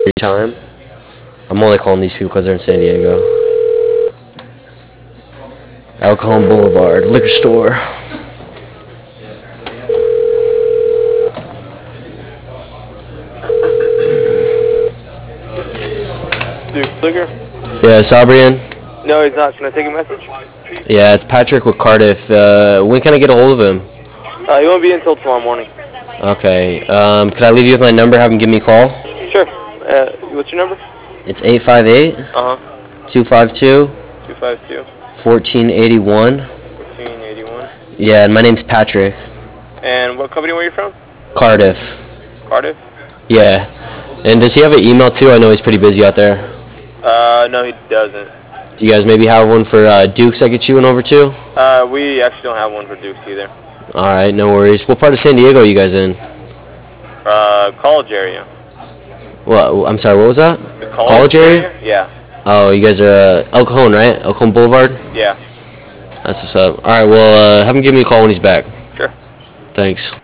time. I'm only calling these people because they're in San Diego. El Cajon Boulevard, liquor store. Duke Liquor? Yeah, Sabrian? No, he's not. Can I take a message? Yeah, it's Patrick with Cardiff. When can I get a hold of him? He won't be until tomorrow morning. Okay. Could I leave you with my number? Have him give me a call? Sure. What's your number? It's 858 252 252 1481. 1481. Yeah, and my name's Patrick. And what company were you from? Cardiff. Cardiff? Yeah. And does he have an email too? I know he's pretty busy out there. No, he doesn't. Do you guys maybe have one for Dukes I get you one over to? We actually don't have one for Dukes either. Alright, no worries. What part of San Diego are you guys in? College area. What? I'm sorry, what was that? The college area? Yeah. Oh, you guys are El Cajon, right? El Cajon Boulevard? Yeah. That's what's up. Alright, well, have him give me a call when he's back. Sure. Thanks.